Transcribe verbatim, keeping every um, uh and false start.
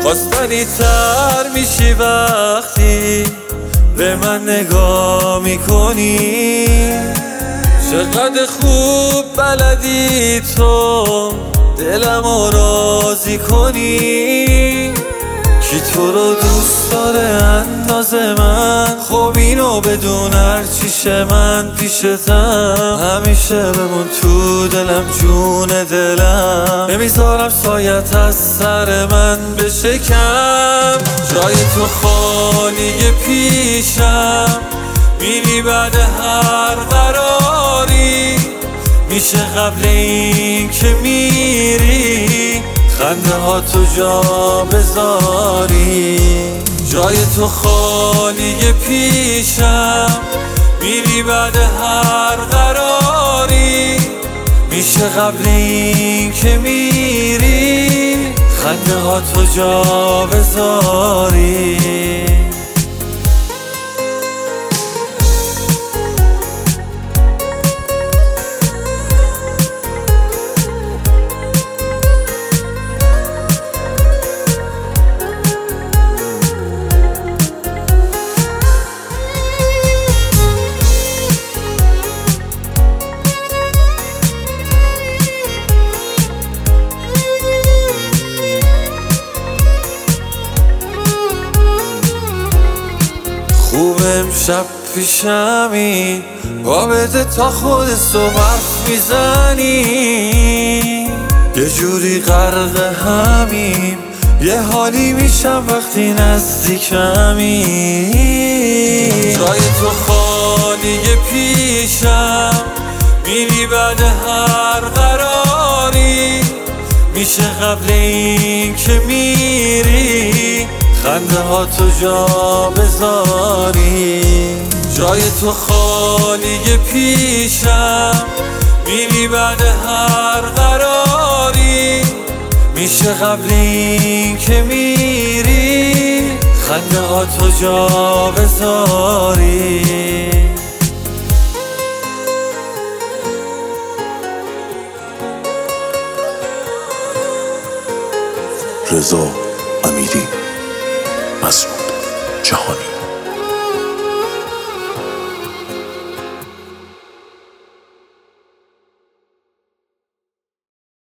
خواستنی تر میشی وقتی به من نگاه میکنی. چقدر خوب بلدی تو دلمو راضی کنی. کی تو رو دوست داره انداز من؟ خب اینو بدون هرچیشه من پیشتم. همیشه بمون تو دلم جون دلم. نمیذارم سایت از سر من بشه کم. جای تو خالیه پیشم، میری بعد هر قراری. میشه قبل این که میری خنده ها تو جا بذاری. جای تو خالیه پیشم، میری بعد هر قراری. میشه قبل این که میری خنده ها تو جا بذاری. خوب امشب پیشمی با بده تا خود صبح میزنی. یه جوری غرق همیم، یه حالی میشم وقتی نزدیکمی. جای تو خالیه پیشم، میری بعد هر قراری. میشه قبل این که میری خنده ها تو جا بذاری. جای تو خالیه پیشم، میری بعد هر قراری. میشه قبل این که میری خنده ها تو جا بذاری. رضا امیری، مسعود جهانی.